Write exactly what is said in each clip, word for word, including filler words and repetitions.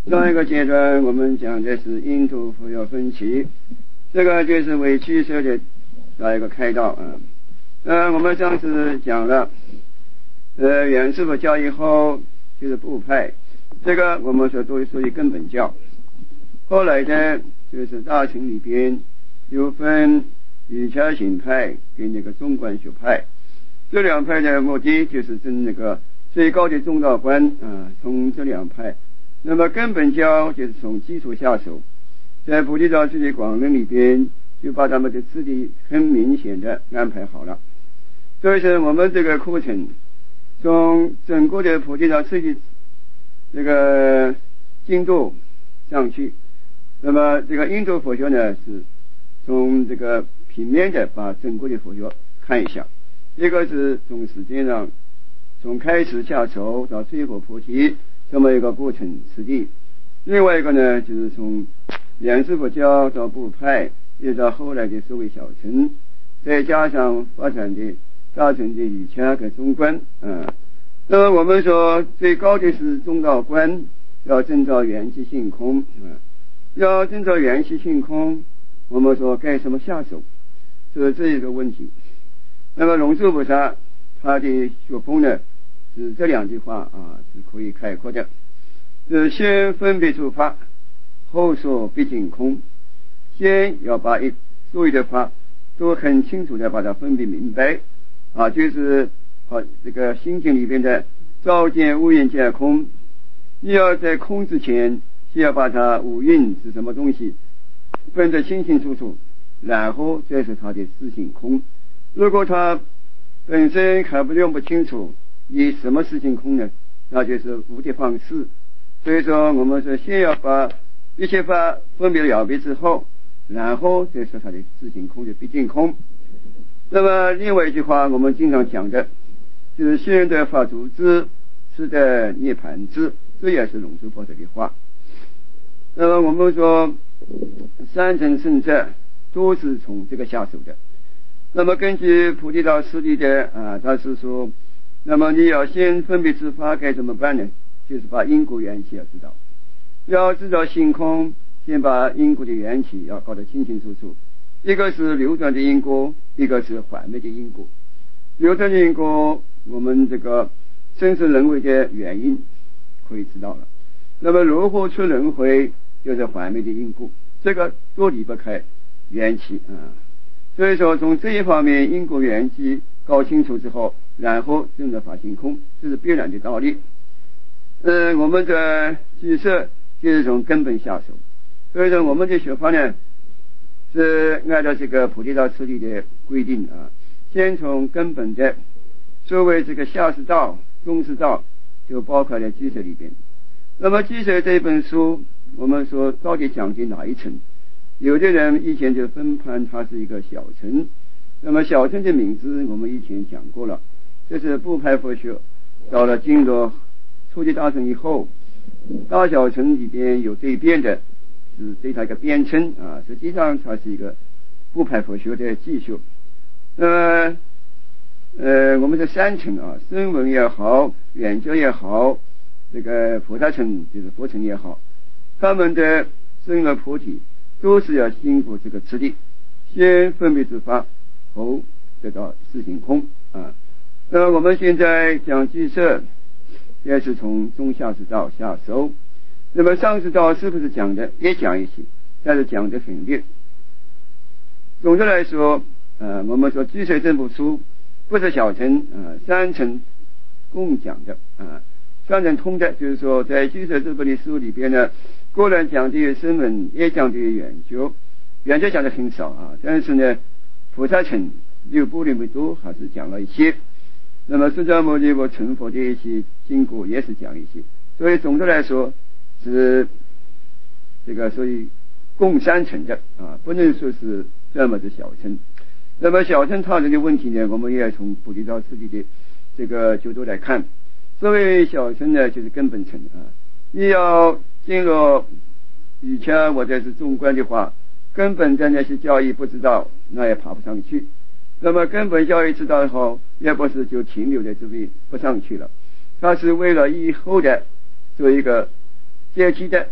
上一个阶段我们讲的是因土佛学分歧，这个就是为居舍的那一个开道啊。呃，我们上次讲了，呃，原师佛教以后就是部派，这个我们说都属于根本教。后来呢，就是大乘里边有分瑜伽行派跟那个中观学派，这两派的目的就是证那个最高的中道观啊，从这两派。那么根本教就是从基础下手，在菩提道次第广论里边就把他们的次第很明显的安排好了。所以说我们这个课程从整个的菩提道次第这个进度上去，那么这个印度佛学呢是从这个平面的把整个的佛学看一下，一个是从时间上从开始下手到最后菩提这么一个过程实地，另外一个呢就是从原师佛教到部派，一直到后来的所谓小乘，再加上发展的大乘的瑜伽跟中观啊。那么我们说最高的是中道观，要证照缘起性空啊，要证照缘起性空，我们说该怎么下手，是这一个问题。那么龙树菩萨他的学风呢是这两句话啊是可以概括的，是先分别出法，后说毕竟空。先要把一所有的法都很清楚的把它分别明白啊，就是好这个心经里边的照见无蕴皆空。你要在空之前，先要把它无蕴是什么东西分得清清楚楚，然后再是它的自性空。如果它本身还不用不清楚，以什么事情空呢？那就是无的放矢。所以说我们说先要把一切法分别了别之后，然后再说它的自性空的毕竟空。那么另外一句话我们经常讲的就是先得法主之，次得涅盘之，这也是龙树菩萨的话。那么我们说三乘圣者都是从这个下手的。那么根据菩提道次第的啊，他是说，那么你要先分别知法该怎么办呢？就是把因果缘起要知道，要知道性空，先把因果的缘起要搞得清清楚楚。一个是流转的因果，一个是缓灭的因果。流转的因果，我们这个生死轮回的原因可以知道了。那么如何出轮回，就是缓灭的因果，这个都离不开缘起啊。所以说从这一方面因果缘起搞清楚之后，然后证得法性空，这是必然的道理。呃，我们的居舍就是从根本下手。所以说我们的学法呢是按照这个菩提道次第的规定啊，先从根本的所谓这个下士道中士道就包括在居舍里边。那么居舍这本书我们说到底讲的哪一层，有的人以前就分判它是一个小乘。那么小乘的名字我们以前讲过了，这是部派佛学到了经过初级大乘以后，大小乘里边有对边的是对它一个编称啊，实际上它是一个部派佛学的继续。那么呃，我们的三乘啊，声闻也好，缘觉也好，这个菩萨乘就是佛乘也好，他们的生而菩提都是要经过这个次第，先分别知法，后得到自性空啊。那么我们现在讲居舍，也是从中下士道下手。那么上士道是不是讲的也讲一些，但是讲的很略。总的来说，呃，我们说居舍这部书不是小乘啊，三乘共讲的啊，三乘通的，就是说在居舍这部的书里边呢，固然讲的声闻，也讲的缘觉，缘觉讲的很少啊，但是呢，菩萨乘六部里面都还是讲了一些。那么释迦牟尼佛成佛的一些经过也是讲一些，所以总的来说是这个所以共三乘的啊，不能说是这么的小乘。那么小乘他人的问题呢，我们也要从菩提道次第的这个角度来看。所谓小乘呢，就是根本乘啊。你要进入瑜伽或者是中观的话，根本的那些教义不知道，那也爬不上去。那么根本教育知道以后，也不是就停留在这里不上去了，它是为了以后的做一个阶梯的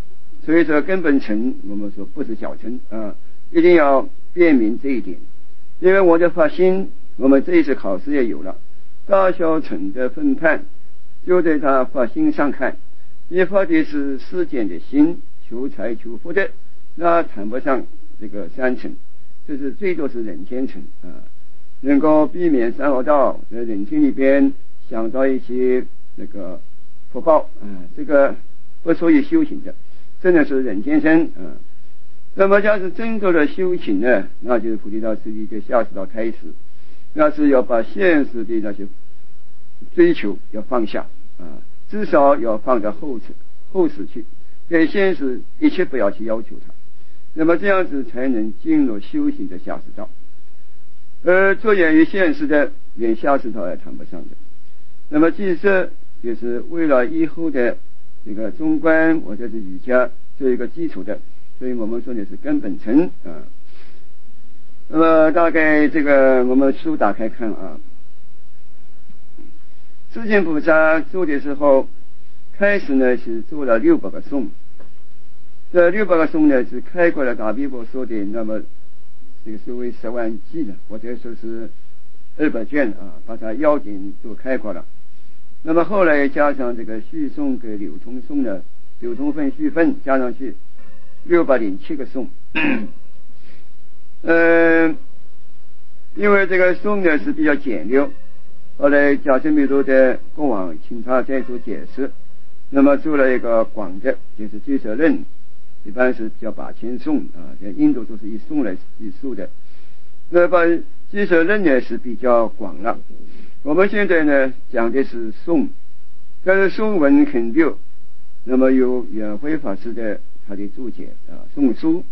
所以说根本成我们说不是小乘啊，一定要辨明这一点。因为我的发心，我们这一次考试也有了大小乘的分判，就在他发心上看，你发的是世间的心，求财求福的，那谈不上这个三乘，就是最多是人天乘啊，能够避免三恶道，在人天里边想到一些那个福报啊，这个不属于修行的，真的是人天身啊。那么要是真正的修行呢，那就是菩提道次第的下士道开始，那是要把现实的那些追求要放下啊，至少要放在后次后世去，对现实一切不要去要求它，那么这样子才能进入修行的下士道。而着眼于现实的，连下士道也谈不上的。那么即是就是为了以后的这个中观或者是瑜伽做一个基础的，所以我们说的是根本乘啊。那么大概这个我们书打开看啊，释迦菩萨做的时候，开始呢是做了六百个颂，这六百个颂呢是开过了大毗婆说的，那么这个所谓十万偈的，或者说是二百卷啊，把它要点都开过了。那么后来加上这个续颂跟流通颂呢，流通分续分加上去六百零七个颂。呃，因为这个颂呢是比较简略，后来迦叶弥多的国王请他再做解释，那么做了一个广的，就是俱舍论，一般是叫八千颂啊，在印度都是以颂来计数的。那么俱舍论呢是比较广了，我们现在呢讲的是颂，但是颂文很溜，那么有圆辉法师的他的注解啊，颂书。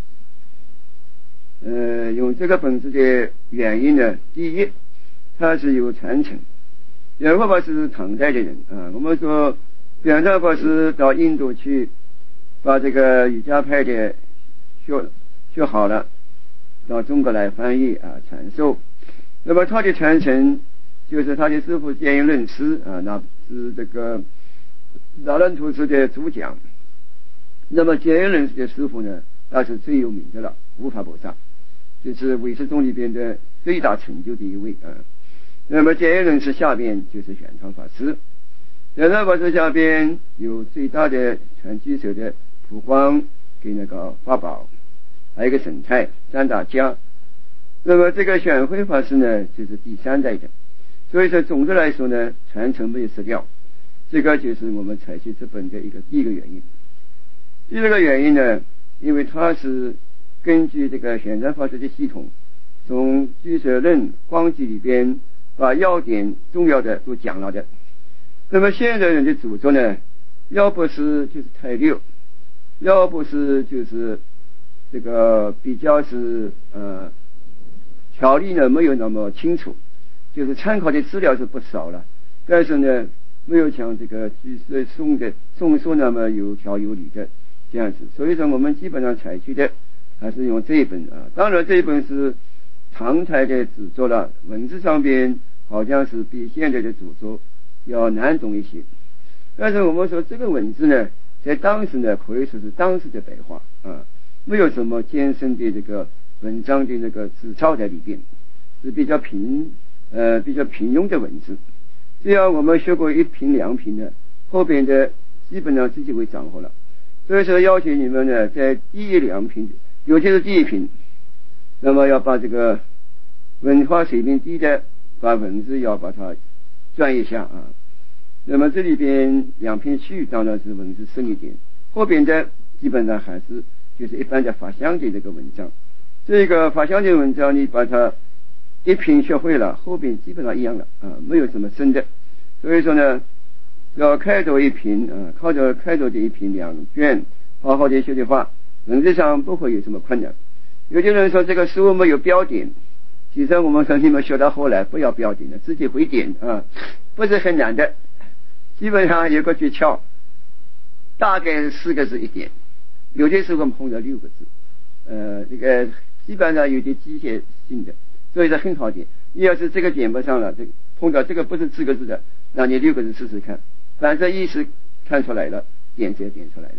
呃，用这个本子的原因呢，第一，它是有传承。圆辉法师是唐代的人啊，我们说圆辉法师到印度去，把这个瑜伽派的学学好了，到中国来翻译啊传授。那么他的传承就是他的师父戒印论师啊，那是这个达兰图师的主讲。那么戒印论师的师父呢，那是最有名的了，无法菩萨，就是唯识宗里边的最大成就的一位啊。那么戒印论师下边就是玄奘法师，玄奘法师下边有最大的传居者的普光跟那个法宝，还有一个神态三大家。那么这个玄辉法师呢，就是第三代的。所以说总的来说呢，传承没有失掉，这个就是我们采取这本的一个第一个原因。第二个原因呢，因为它是根据这个玄奘法师的系统，从俱舍论光记里边把要点重要的都讲了的。那么现在人的著作呢，要不是就是太溜，要不是就是这个比较是呃条理呢没有那么清楚，就是参考的资料是不少了，但是呢没有像这个俱舍颂的颂说那么有条有理的这样子。所以说我们基本上采取的还是用这一本啊，当然这一本是唐代的著作了，文字上边好像是比现在的著作要难懂一些，但是我们说这个文字呢，在当时呢可以说是当时的白话啊，没有什么艰深的这个文章的那个纸钞在里边，是比较平呃比较平庸的文字。只要我们学过一品两品的，后边的基本上自己会掌握了。所以说要求你们呢，在第一两品，尤其是第一品，那么要把这个文化水平低的，把文字要把它转一下啊。那么这里边两篇序当然是文字深一点，后边的基本上还是就是一般的法相的这个文章。这个法相的文章你把它一品学会了，后边基本上一样了啊，没有什么深的。所以说呢，要开头一品啊，靠着开头的一品两卷好好的学的话，文字上不会有什么困难。有些人说这个书没有标点，其实我们说你们学到后来不要标点的，自己会点啊，不是很难的。基本上有个诀窍，大概四个字一点，有的时候我们碰到六个字，呃，这个基本上有点机械性的，所以说很好点。你要是这个点不上了，这个碰到这个不是四个字的，那你六个字试试看，反正意思看出来了，点就点出来了。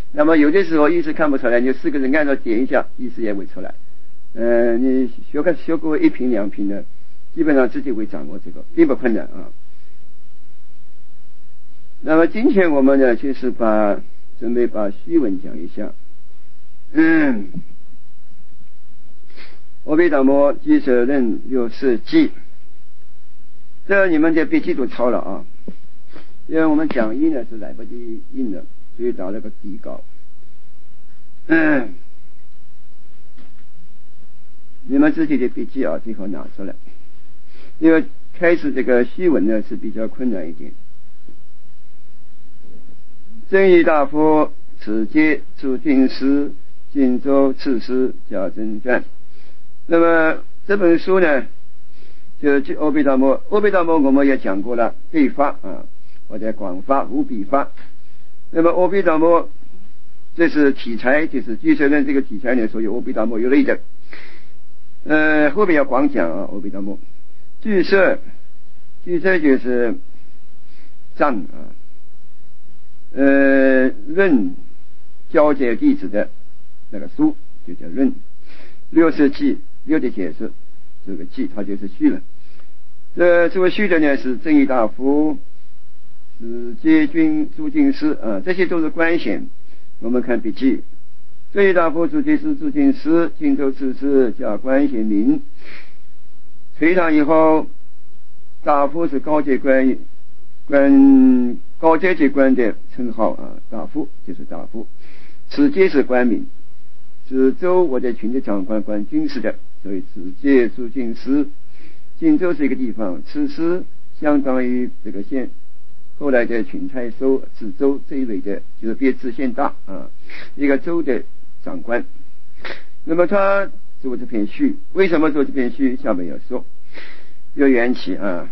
那么有的时候意思看不出来，你四个人按照点一下，意思也会出来。呃，你学个学过一品两品的，基本上自己会掌握这个，并不困难啊。那么今天我们呢，就是把准备把虚文讲一下。嗯，阿毗达摩俱舍论六四记，这你们的笔记都抄了啊，因为我们讲义呢是来不及印的，所以打了个底稿。嗯，你们自己的笔记啊，最好拿出来，因为开始这个虚文呢是比较困难一点。正义大夫此皆诸经师荆州刺史贾珍传。那么这本书呢，就是阿毗达摩，阿毗达摩我们也讲过了，对法啊，或者广法、无比法。那么阿毗达摩，这是题材，就是俱舍论这个题材呢，所以阿毗达摩有类的。呃，后面要广讲啊，阿毗达摩俱舍，俱舍就是藏啊，呃，论交接弟子的那个书就叫论。六是记，六的解释，这个记它就是序了。这这位序的呢是正义大夫、是接军诸经师啊，这些都是官衔。我们看笔记，正义大夫、主经师、诸经师、荆州刺史叫官衔名。隋唐以后，大夫是高阶官官高阶级官的称号啊，大夫就是大夫，此皆是官名。是州或者群的长官管军事的，所以此皆诸经师。荆州是一个地方，此师相当于这个县，后来的群太守、知州这一类的，就是比知县大啊，一个州的长官。那么他做这篇序，为什么做这篇序？下面要说，有缘起啊。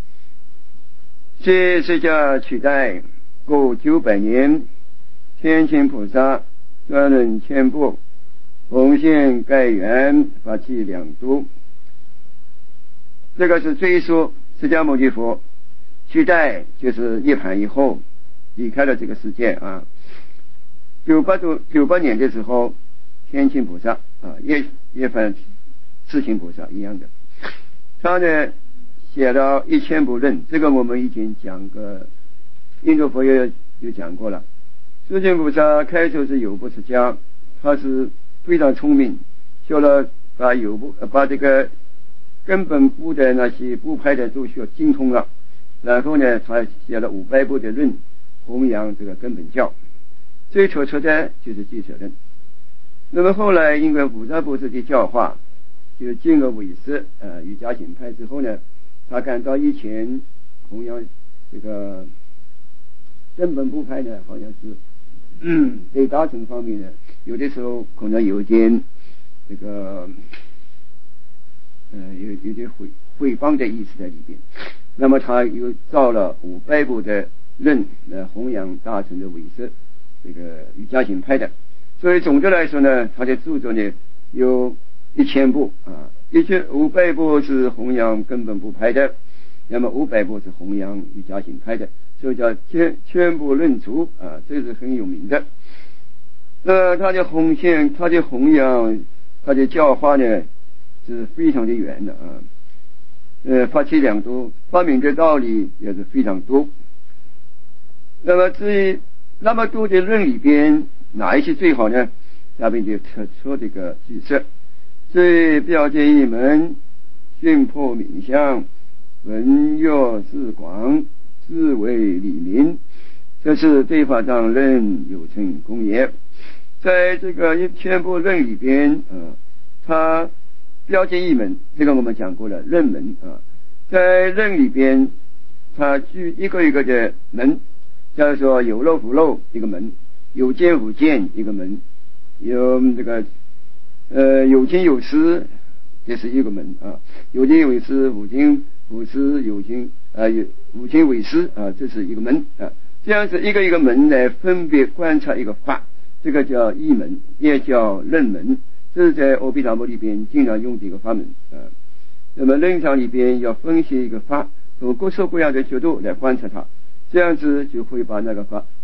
这释迦取代过九百年，天亲菩萨专论千部。红线盖元发起两都，这个是追溯释迦牟尼佛取代，就是涅槃以后离开了这个世界啊。九八度九八年的时候，天亲菩萨啊，也也反智亲菩萨一样的，他呢写了一千部论，这个我们已经讲过，印度佛也有讲过了。智亲菩萨开头是有部释迦，他是非常聪明，学了把有部把这个根本部的那些部派的都学精通了，然后呢，他写了五百部的论，弘扬这个根本教。最突出的就是俱舍论。那么后来因为五杂部的教化，就进而为师呃瑜伽行派之后呢，他感到以前弘扬这个根本部派呢，好像是嗯对大乘方面呢，有的时候可能有点这个呃有有点毁毁谤的意思在里边。那么他又造了五百部的论来弘扬大乘的为师这个瑜伽行派的。所以总的来说呢，他的著作呢有一千部啊，一千五百部是弘扬根本部派的，那么五百部是弘扬瑜伽行派的，所以叫千千部论著啊，这是很有名的。那他的弘现，他的弘扬，他的教化呢是非常的远的啊。呃，发起两都，发明的道理也是非常多。那么至于那么多的论里边，哪一些最好呢？下面就特说这个句式，最标界一门，训破冥相，文约自广，自为理明，这是对法藏论有成功也。在这个一千部论里边，呃，他标界一门，这个我们讲过了，论门啊，在论里边，他举一个一个的门，叫做有漏无漏一个门，有见无见一个门，有这个呃有经有实，这是一个门啊，有经为实，无经无实，有经啊有无经为实啊，这是一个门啊，这样子一个一个门来分别观察一个法，这个叫一门，也叫论门，这是在阿毗达摩里边经常用的一个法门啊。那么论场里边要分析一个法，从各式各样的角度来观察它，这样子就会把那个法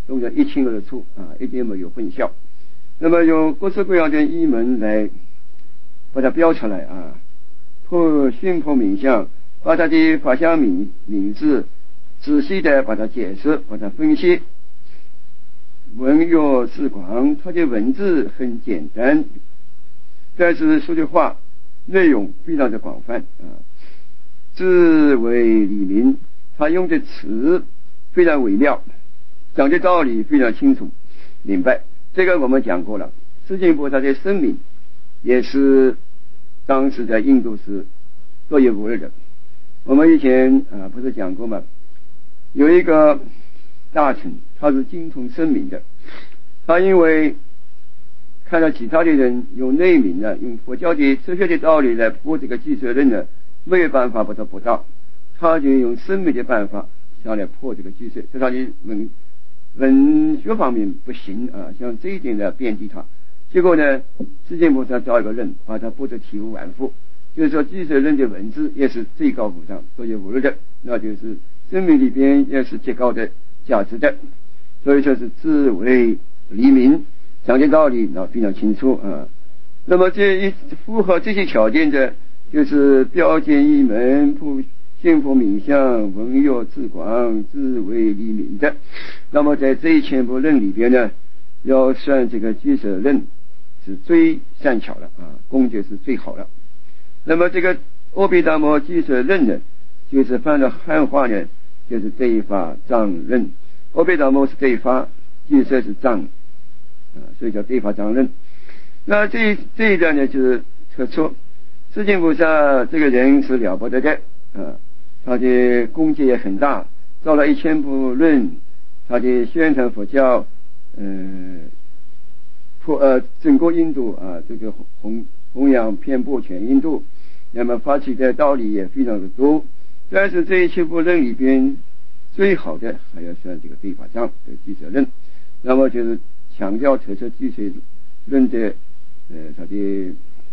弄得一清二楚啊，一点没有混淆。那么用各式各样的译文来把它标出来啊，破训破冥象，把它的法相名名字仔细的把它解释，把它分析。文约字广，它的文字很简单，但是说的话内容非常的广泛啊。字为理明，他用的词非常微妙，讲的道理非常清楚明白。这个我们讲过了，释迦菩萨的声明也是当时在印度是独一无二的。我们以前啊不是讲过吗？有一个大臣，他是精通声明的，他因为看到其他的人用内明呢，用佛教的哲学的道理来播这个俱舍论呢，没有办法把它播到，他就用声明的办法想来破这个俱舍，在他的文文学方面不行啊，像这一点呢贬低他。结果呢，释迦牟尼找一个人把他播得体无完肤，就是说俱舍论的文字也是最高无上、独一无二的，那就是声明里边也是极高的价值的，所以说是字为黎明，讲的道理那非常清楚啊。那么这一符合这些条件的，就是标简一门，不信佛冥相，文约字广，字为黎明的。那么在这一千部论里边呢，要算这个俱舍论是最善巧了啊，功德是最好了。那么这个阿毗达摩俱舍论呢，就是翻到汉话呢，就是对法藏论。阿毗达摩是对法，俱舍是藏啊，所以叫对法藏论。那这这一段呢，就是特出释迦菩萨这个人是了不得的啊，他的功绩也很大，造了一千部论，他的宣传佛教，嗯、呃，破呃整个印度啊，这个弘弘扬遍布全印度，那么发起的道理也非常的多。但是这一千部论里边，最好的还要算这个对法藏的俱舍论，那么就是强调特色俱舍论的呃它的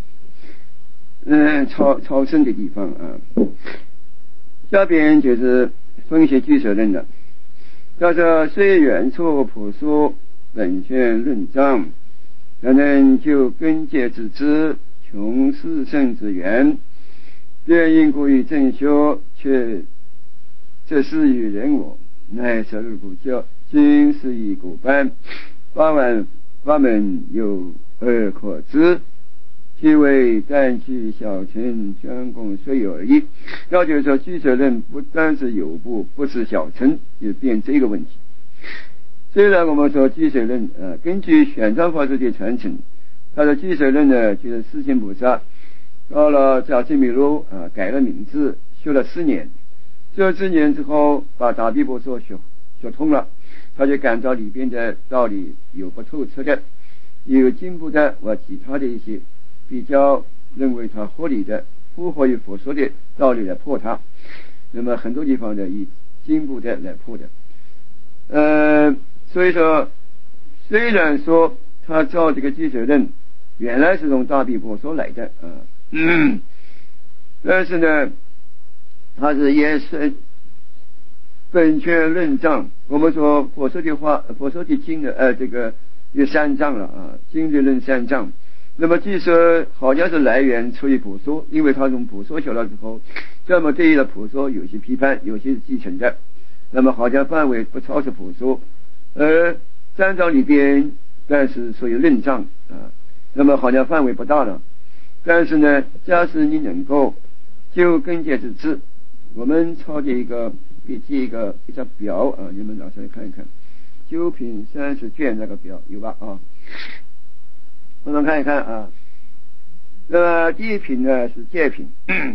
嗯超超深的地方啊。下边就是分析俱舍论的，叫做虽远处朴素本宣论藏，然能就根结之知，穷四圣之源，便因故于正修，却这是与人我，乃十二部教，今是以古般，八万八门有二可知，其为但具小乘专攻虽有而已。那就是说俱舍论不单是有部，不是小乘，就变这个问题。虽然我们说俱舍论呃，根据玄奘法师的传承，他的俱舍论呢，就是释迦菩萨到了迦毗弥卢啊，改了名字，修了四年。这四年之后，把大毗婆娑学学通了，他就感到里边的道理有不透彻的，有进步的，或其他的一些比较认为他合理的、符合于佛说的道理来破它。那么很多地方呢，以进步的来破的。呃，所以说，虽然说他照这个俱舍论原来是从大毗婆娑来的啊，嗯，但是呢，他是也是本宣论藏。我们说佛说的话，佛说的经的呃，这个有三藏了啊，经的论三藏。那么据说好像是来源出于婆娑，因为他从婆娑学了之后，这么对于了婆娑有些批判，有些是继承的。那么好像范围不超出婆娑，而三藏里边但是属于论藏啊，那么好像范围不大了。但是呢，假使你能够就根结之知，我们抄的一个笔记一个一张表啊，你们拿出来看一看，九品三十卷那个表有吧啊？我们看一看啊，那么第一品呢是戒品，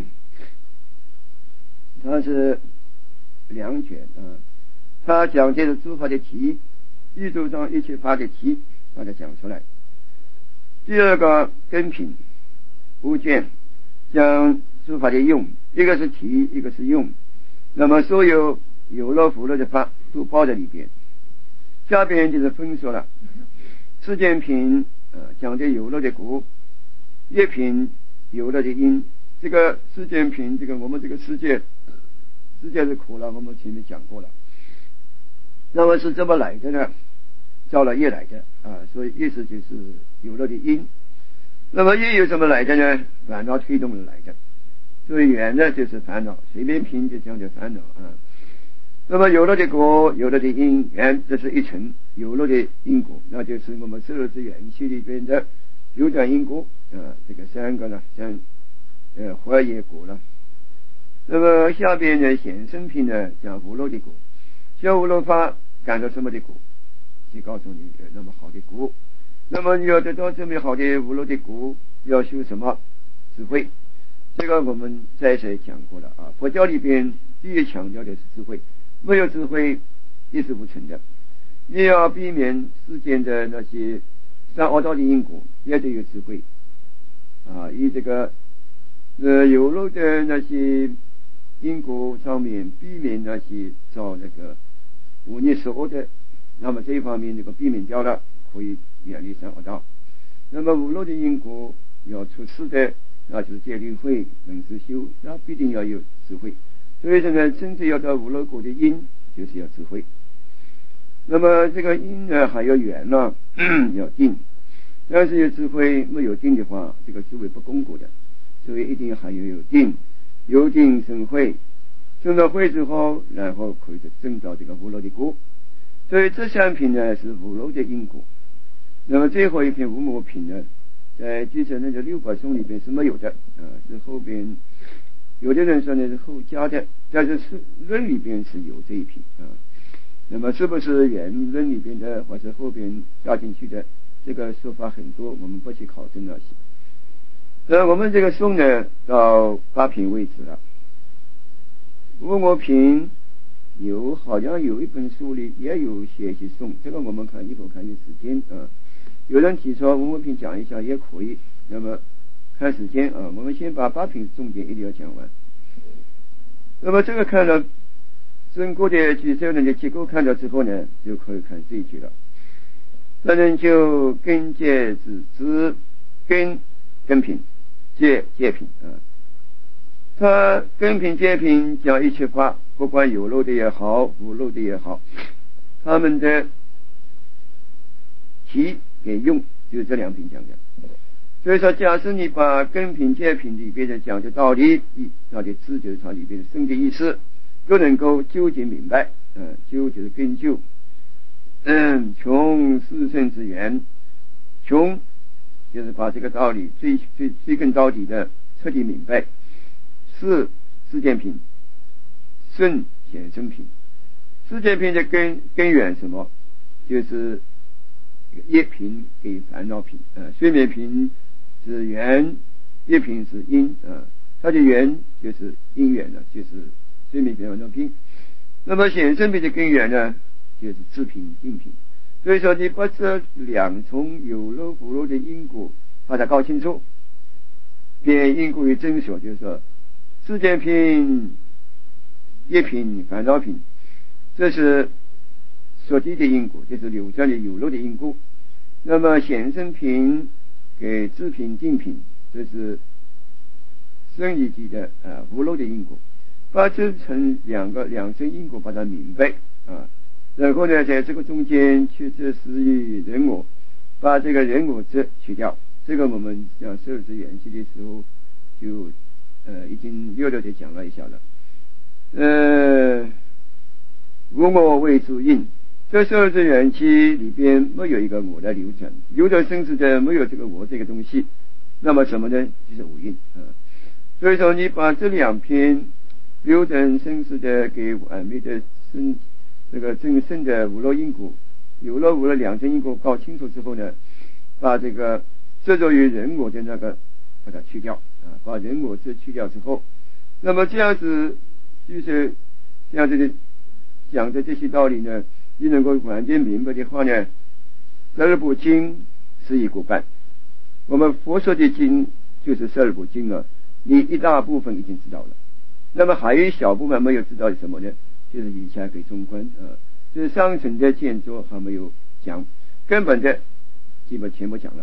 它是两卷啊，它讲解的诸法的题，宇宙上一切法的题，把它讲出来。第二个根品五卷，讲诸法的用，一个是题，一个是用。那么所有有乐福乐的法都包在里边。下边就是分说了，世间品呃讲的有乐的果，业品有乐的因。这个世间品，这个我们这个世界世界是苦了，我们前面讲过了。那么是怎么来的呢？ 造了业来的啊，所以意思就是有了的因。那么业有什么来的呢？烦恼推动来的。所以缘呢就是烦恼，随便拼就这样的烦恼啊。那么有了的果，有了的因，缘这是一层，有了的因果，那就是我们十二支元气里边的流转因果啊，这个三个呢，像呃活业果了。那么下边呢显生品呢讲无漏的果，修无漏法感到什么的果，就告诉你有那么好的果。那么你要得到这么好的无漏的果，要修什么智慧？这个我们再才讲过了啊。佛教里边第一强调的是智慧，没有智慧一事无成的。你要避免世间的那些三恶道的因果，也得有智慧啊。以这个呃有漏的那些因果上面，避免那些造那个忤逆十恶的，那么这一方面这个避免掉了，可以远离三恶道。那么无漏的因果要出世的，那就是戒律慧能自修，那必定要有智慧。所以这个真正要到无漏果的因，就是要智慧。那么这个因呢，还有缘呢，要定。但是有智慧没有定的话，这个智慧不功果的。所以一定还要有定，有定生慧，生了慧之后，然后可以证到这个无漏的果。所以这三品呢是无漏的因果。那么最后一品无魔品呢，在据说那个六百颂里边是没有的啊，是后边有的人说呢是后加的，但是是论里边是有这一品啊。那么是不是原论里边的，或者后边加进去的，这个说法很多，我们不去考证那些。那我们这个颂呢到八品为止了。无魔品有好像有一本书里也有写些颂，这个我们看一会儿看有时间啊。有人提出无魔品讲一下也可以，那么看时间啊，我们先把八品重点一定要讲完。那么这个看了整个的举手人的结构看到之后呢，就可以看这一句了。那人就根戒子知根根品戒戒品啊，他根品戒品讲一切法，不管有漏的也好，无漏的也好，他们的题给用就是这两品讲的。所以说，假设你把根品戒品里边的讲的道理，它的字就是它里边的深的意思，都能够究竟明白。嗯，究就是根究。嗯，穷四圣之源，穷就是把这个道理追追追根到底的彻底明白。四世间品，顺显生品。世间品的根根源什么？就是业品给烦恼品啊，睡眠品是缘，业品是因啊，它的缘就是因缘了，就是睡眠品、烦恼品。那么显生品的根源呢，就是智品、定品。所以说，你把这两重有漏无漏的因果把它搞清楚，便因果于真所，就是说世间品、业品、烦恼品，这是所地的因果，就是流转的有漏的因果。那么显生品给智品、定品，这是生理级的啊无漏的因果。把这层两个两层因果把它明白啊，然后呢，在这个中间去这是于人我，把这个人我这去掉。这个我们讲十二支元气的时候就呃已经略略的讲了一下了。呃，无我为主因，这十二支元气里边没有一个我来流转，有的生死的没有这个我这个东西，那么什么呢？就是无因啊。所以说，你把这两篇流转生死的给完美的生这个正胜的无漏因果，有了无了两层因果搞清楚之后呢，把这个执着于人我的那个把它去掉啊，把人我这去掉之后，那么这样子就是这样子的讲的这些道理呢，你能够完全明白的话呢，十二部经是一过半。我们佛说的经就是十二部经了，你一大部分已经知道了。那么还有一小部分没有知道是什么呢？就是以下给中观啊，就是上层的建筑还没有讲，根本的基本全部讲了。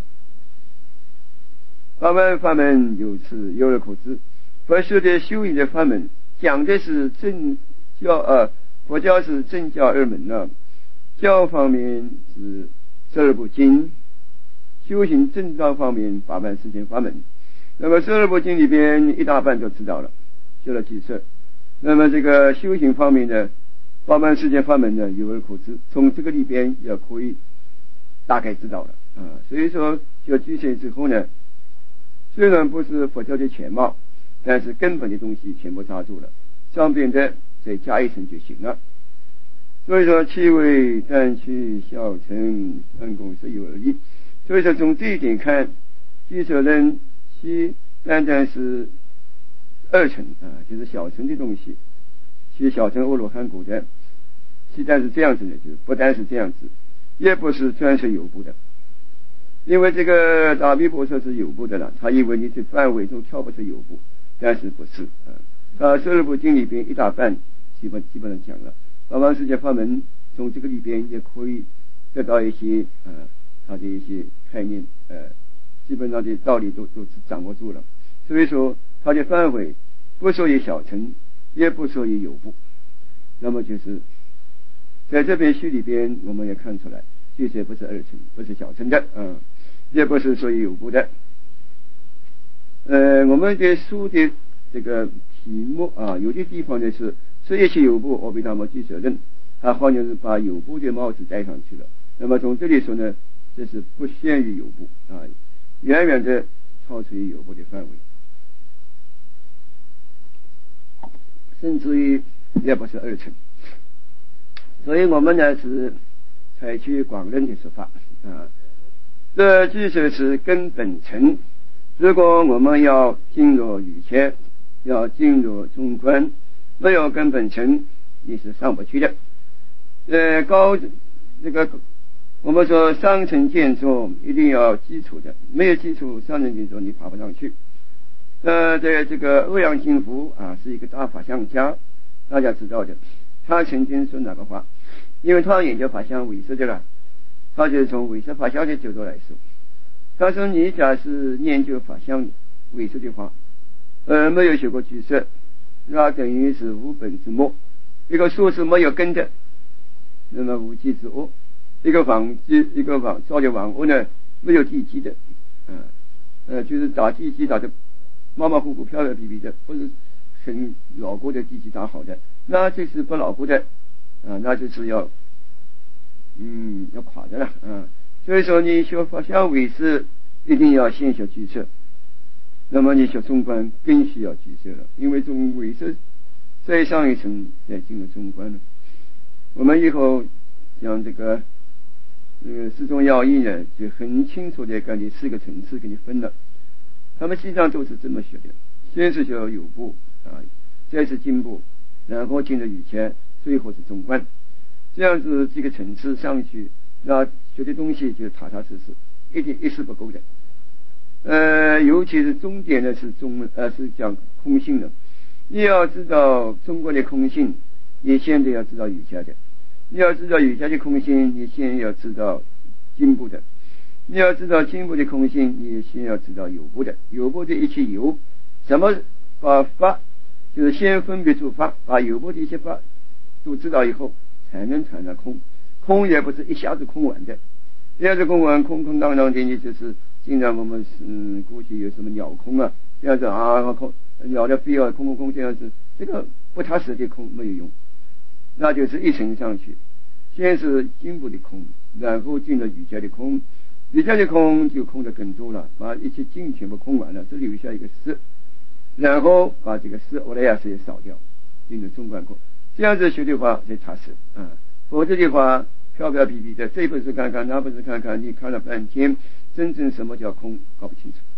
法门法门有此有而可知，佛说的修行的法门讲的是正教呃佛教是正教二门呢， 教方面是十二部经，修行正道方面八万四千法门。那么十二部经里边一大半都知道了，修了几次。那么这个修行方面的八万四千法门呢，有而可知，从这个里边也可以大概知道了啊。所以说学俱舍之后呢，虽然不是佛教的全貌，但是根本的东西全部抓住了，上边的再加一层就行了。所以说气味淡去小乘分共是有而已。所以说从这一点看，俱舍论其单单是二乘啊，就是小乘的东西，其小乘阿罗汉果的，其但是这样子的，就是不单是这样子，也不是专是有部的。因为这个大毗婆舍是有部的了，他以为你这范围中跳不出有部，但是不是啊？啊，十二部经里边一大半基本基本上讲了，八万四千法门从这个里边也可以得到一些啊，他的一些概念，呃，基本上的道理都都掌握住了。所以说它的范围不属于小乘，也不属于有部。那么就是在这边序里边我们也看出来，俱舍不是二乘，不是小乘的，嗯，也不是属于有部的。呃，我们的书的这个题目啊，有的地方呢是是一切有部阿毗达摩俱舍论，它好像是把有部的帽子戴上去了。那么从这里说呢，这是不限于有部啊，远远的超出于有部的范围，甚至于也不是二乘。所以我们呢是采取广论的说法啊，这俱舍是根本尘。如果我们要进入语切，要进入中观，没有根本尘你是上不去的。呃，高这个我们说上层建筑一定要基础的，没有基础上层建筑你爬不上去。呃，在这个欧阳靖福啊是一个大法相家，大家知道的，他曾经说哪个话？因为他研究法相唯识的了，他就从唯识法相的角度来说，他说你假是研究法相唯识的话，呃，没有学过俱舍，那等于是无本之末。一个树是没有根的，那么无基之屋；一个房基，一个房造的房屋呢，没有地基的，啊，呃，就是打地基打的马马虎虎、漂漂皮皮的，不是很牢固的地基打好的，那这是不牢固的，啊，那就是要，嗯，要垮的了，啊。所以说，你学法相唯识一定要先学俱舍，那么你学中观更需要俱舍了，因为从唯识再上一层再进入中观了。我们以后讲这个这个四宗要义呢，就很清楚的给你四个层次给你分了。他们实际上都是这么学的，先是学有部啊，再是进步，然后进入语切，最后是中观，这样子几个层次上去，那学的东西就踏踏实实，一点一丝不苟的。呃，尤其是重点呢是中呃是讲空性的，你要知道中国的空性，你现在要知道语切的；你要知道语切的空性，你先要知道进步的；你要知道进步的空性，你先要知道有部的。有部的一切有，什么把法就是先分别出法，把有部的一些法都知道以后，才能谈到空。空也不是一下子空完的，一下子空完空空荡荡的，你就是经常我们嗯过去有什么鸟空啊，这样子啊空鸟的飞啊空空空这样子，这个不踏实的空没有用，那就是一层上去，先是进步的空，然后进了语切的空，语切的空就空的更多了，把一切境全部空完了，只留下一个识，然后把这个识欧莱雅识也扫掉，进入中观空，这样子学的话才踏实啊。否则的话飘飘皮皮的，这本是看看那本是看看，你看了半天，真正什么叫空搞不清楚。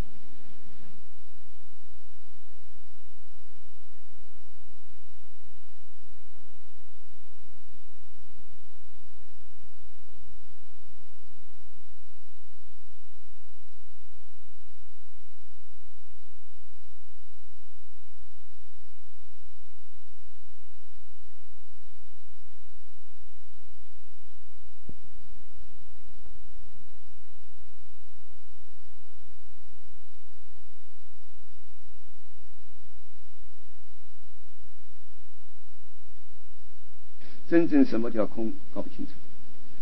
真正什么叫空搞不清楚。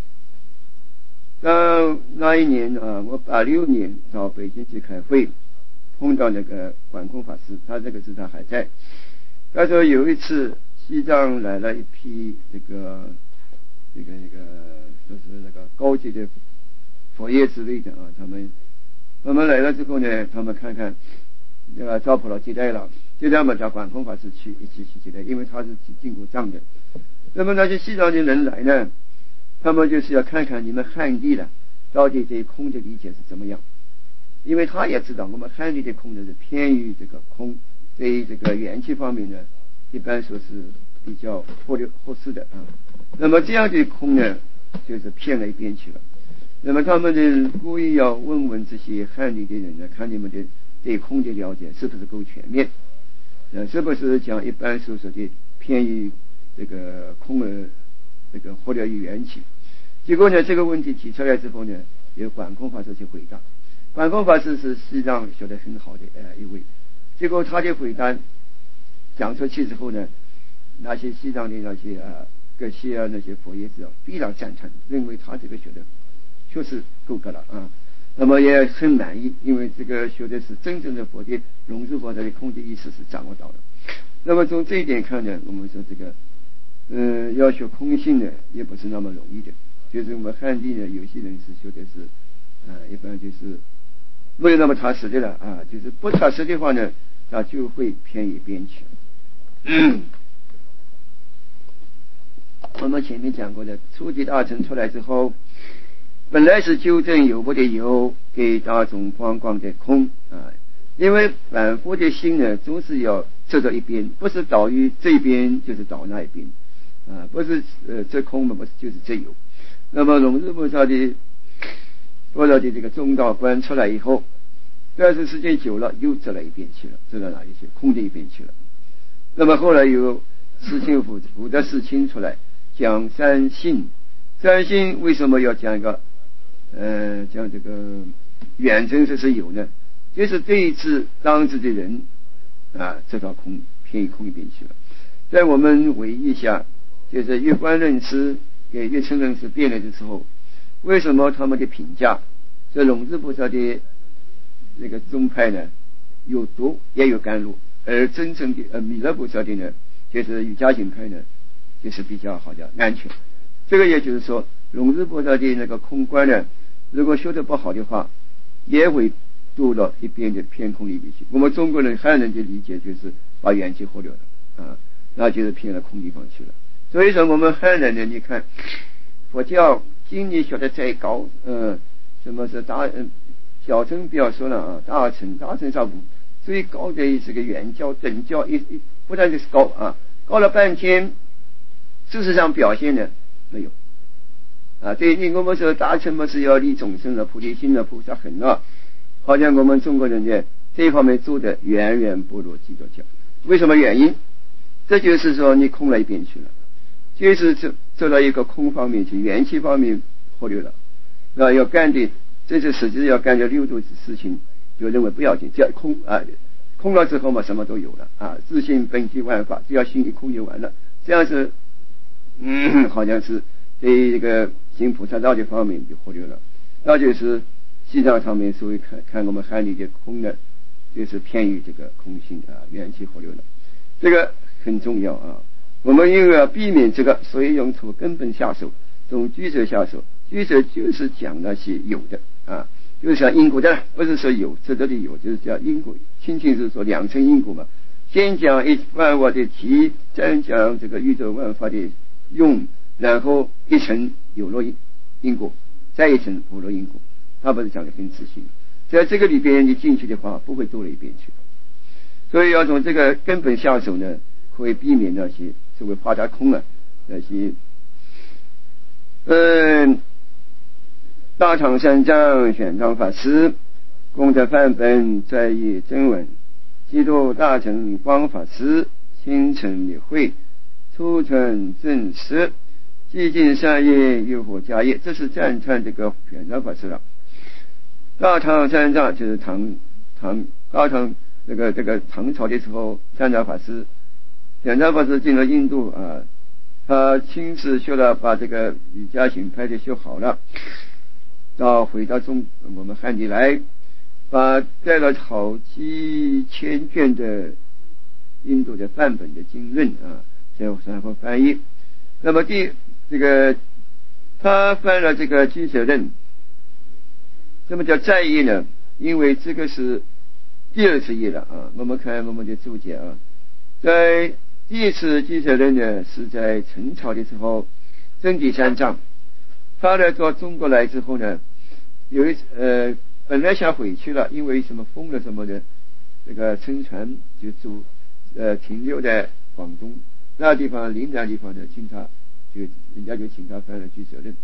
到那一年啊，我八六年到北京去开会，碰到那个管空法师，他这个时他还在。他说有一次西藏来了一批这个这个那个就是那个高级的佛爷之类的啊，他们他们来了之后呢，他们看看那个赵普老接待了，接待嘛叫管空法师去一起去接待，因为他是进过藏的。那么那些西藏的人来呢，他们就是要看看你们汉地的到底对空的理解是怎么样，因为他也知道我们汉地的空呢是偏于这个空，对于这个元气方面呢，一般说是比较忽略忽视的啊。那么这样的空呢，就是偏了一边去了。那么他们呢，故意要问问这些汉地的人呢，看你们的对空的了解是不是够全面，呃，是不是讲一般所说的偏于这个空而这个忽略于元气。结果呢，这个问题提出来之后呢，由管空法师去回答。管空法师是西藏学得很好的呃一位，结果他的回答讲出去之后呢，那些西藏的那些啊各些啊那些佛爷子非常赞成，认为他这个学的确实够格了啊。那么也很满意，因为这个学的是真正的佛的融入佛的空的意识是掌握到的。那么从这一点看呢，我们说这个呃要学空性呢也不是那么容易的。就是我们汉地呢，有些人是学的是啊、呃，一般就是没有那么踏实的了啊，就是不踏实的话呢，那就会偏一边去。嗯我们前面讲过的，初级大乘出来之后，本来是纠正有不的有，给大众光光的空啊。因为反复的心呢，总是要侧到一边，不是倒于这边就是倒那一边啊，不是呃这空嘛，不是就是这有。那么龙日菩萨的佛陀的这个中道观出来以后，但是时间久了又折了一边去了，折到哪里去？空的一边去了。那么后来有释清福福德释清出来讲三性，三性为什么要讲一个呃讲这个远程这是有呢？就是这一次当时的人啊折到空偏于空一边去了。在我们回忆一下，就是月观论师给月称论师辩论的时候，为什么他们的评价这龙智菩萨的那个宗派呢有毒也有甘露，而真正的呃弥勒菩萨的呢就是瑜伽行派呢就是比较好的安全。这个也就是说龙智菩萨的那个空观呢，如果修得不好的话，也会堕到一边的偏空里面去。我们中国人汉人的理解就是把元气忽略了啊，那就是偏了空地方去了。所以说我们汉人呢，你看佛教经你学的再高，嗯，什么是大嗯小乘不要说了啊，大乘大乘上最高的这个原教等教一一不但就是高啊，高了半天，事实上表现呢没有啊。对，你我们说大乘嘛是要利众生的菩提心的菩萨很啊，好像我们中国人呢这一方面做的远远不如基督教。为什么原因？这就是说你空了一边去了，就是走走到一个空方面去，元气方面忽略了，那要干的这是实际要干的六度的事情，就认为不要紧，只要空啊，空了之后嘛什么都有了啊，自性本具万法，只要心一空就完了。这样是嗯，好像是对这个行菩萨道的方面就忽略了，那就是西藏上面所谓看看我们汉地的空呢，就是偏于这个空性啊，元气忽略了，这个很重要啊。我们因为要避免这个，所以用从根本下手，从居者下手。居者就是讲那些有的啊，就是讲因果的，不是说有这这里有，就是讲因果。亲亲是说两层因果嘛，先讲一万物的体，再讲这个宇宙万法的用，然后一层有了因果，再一层无了因果，他不是讲的很仔细。在这个里边你进去的话，不会多了一边去。所以要从这个根本下手呢，可以避免那些所谓发大空啊，那些嗯，大唐三藏玄奘法师功德范本在于真文，基督大乘光法师心诚理会，出存正实，既尽善业又获家业。这是赞叹这个玄奘法师了。大唐三藏就是唐唐大唐这个这个唐朝的时候，三藏法师玄奘法师进了印度啊，他亲自修了，把这个瑜伽行派的修好了。 到回到中我们汉地来，把带了好几千卷的印度的范本的经论啊，然后翻译。那么第这个他翻了这个居舍论，什么叫再译呢？因为这个是第二次译了啊。我们看我们的注解啊，在第一次居舍论呢是在陈朝的时候，真第三章，他来到中国来之后呢，有一呃本来想回去了，因为什么封了什么的，这个乘船就住呃停留在广东那地方，临南地方呢，请他就人家就请他翻了居舍论，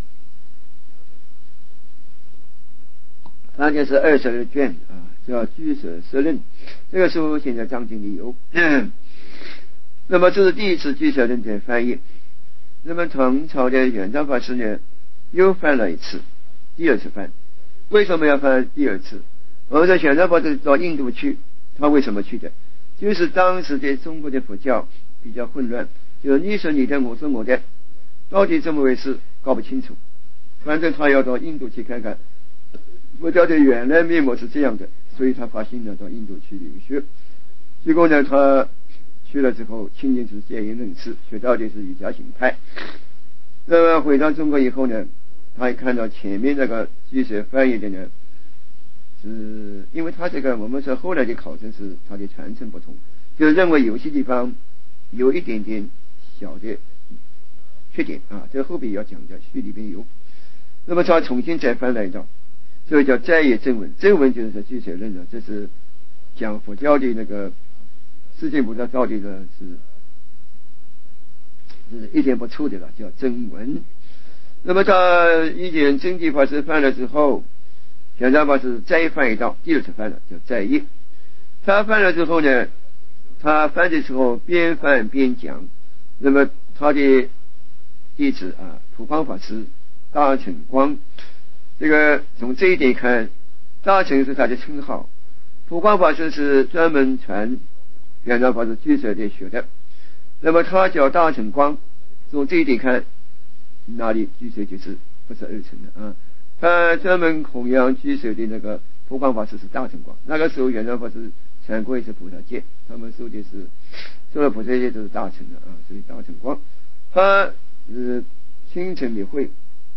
翻的是二十二卷啊，叫居舍舍论。这个书现在张经理有。那么这是第一次居舍论的翻译。那么唐朝的圆照法师呢，又翻了一次，第二次翻。为什么要翻第二次？我们在圆照法师到印度去，他为什么去的？就是当时的中国的佛教比较混乱，就是你说你的，我说我的，到底怎么回事搞不清楚。反正他要到印度去看看佛教的原来面目是这样的，所以他发心呢到印度去留学。结果呢，他去了之后，亲近是戒严论师，学到的是瑜伽行派。那么回到中国以后呢，他也看到前面那个居舍翻译的呢，是因为他这个我们说后来的考证是他的传承不同，就认为有些地方有一点点小的缺点啊，这后边要讲的，序里边有。那么他重新再翻了一道，所以叫再译正文。正文就是说居舍论的，这是讲佛教的那个世界菩萨到底的是是一点不错的了，叫真文。那么他一点真谛法师翻了之后，玄奘法师再翻一道，第二次翻了叫再译。他翻了之后呢，他翻的时候边翻边讲。那么他的弟子啊，普光法师、大乘光，这个从这一点看，大乘是他的称号，普光法师是专门传圆照法师居舍的学的。那么他叫大乘光，从这一点看，哪里居舍就是不是二乘的啊？他专门弘扬居舍的那个普光法师是大乘光。那个时候圆照法师传过一次菩萨戒，他们说的是说了菩萨戒都是大乘的啊，所以大乘光。他是清晨的会，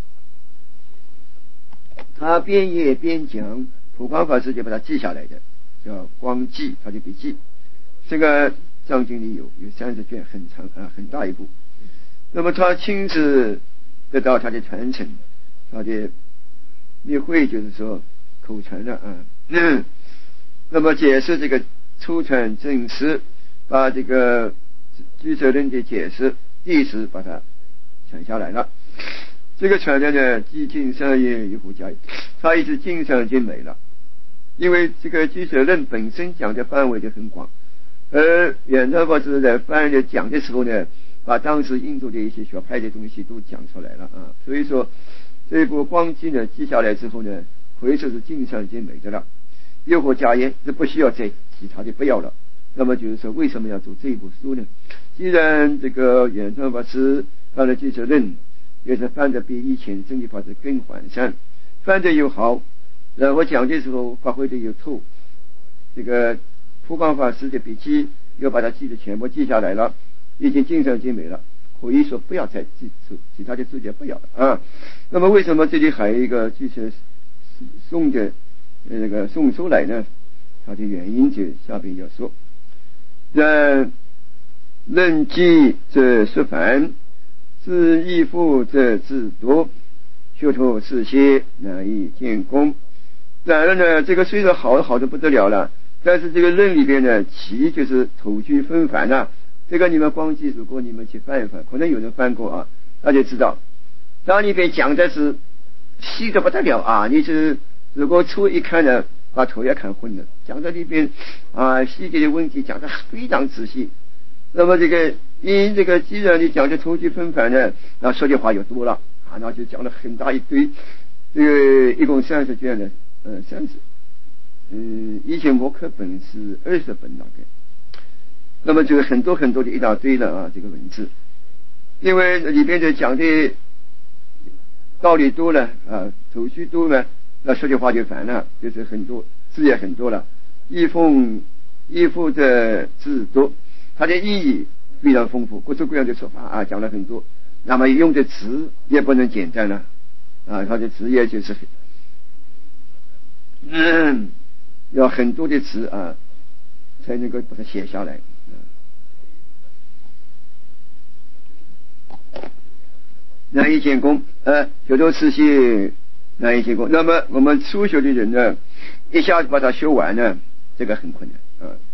他边阅边讲，普光法师就把它记下来的，叫光记，他的笔记。这个藏经里有有三十卷，很长啊，很大一部。那么他亲自得到他的传承，他的密会就是说口传的啊。嗯，那么解释这个初传正师，把这个居舍论的解释第一次把它传下来了。这个传的呢，既尽善业于胡家，他一直尽善尽美了。因为这个居舍论本身讲的范围就很广，而圆照法师在翻译讲的时候呢，把当时印度的一些学派的东西都讲出来了啊。所以说这一部光记呢记下来之后呢，可以说是尽善尽美的了。又或家业是不需要再其他的不要了。那么就是说为什么要做这一部书呢？既然这个圆照法师翻了居舍论，也是翻的比以前真谛法师更完善，翻的又好，然后讲的时候发挥的又透。这个普光法师的笔记又把它记得全部记下来了，已经尽善尽美了，可以说不要再记出其他的注解不要了啊。那么为什么这里还有一个居舍宋的那个宋出来呢？它的原因就下边要说。然论记则说凡，自义父则自多，修徒是些难以见功。然而呢，这个虽然好好的不得了了，但是这个论里边呢，其就是头句纷繁啊。这个你们光记，如果你们去翻一翻，可能有人翻过啊，那就知道，那里边讲的是细的不得了啊！你是如果初一看呢，把头也看昏了。讲到里边啊，细节的问题讲得非常仔细。那么这个因这个既然你讲的头句纷繁呢，那说的话又多了啊，那就讲了很大一堆。这个一共三十卷呢，嗯，三十，嗯，以前我课本是二十本大概。那么就是很多很多的一大堆的啊，这个文字，因为里边的讲的道理多了啊，手续多了，那说句话就烦了，就是很多字也很多了，义奉义父的字多，它的意义非常丰富，各种各样的说法啊，讲了很多。那么用的词也不能简单了啊，它的词也就是嗯，要很多的词啊，才能够把它写下来。难以建功，呃，学多次系难以建功。那么我们初学的人呢，一下子把它修完呢，这个很困难啊。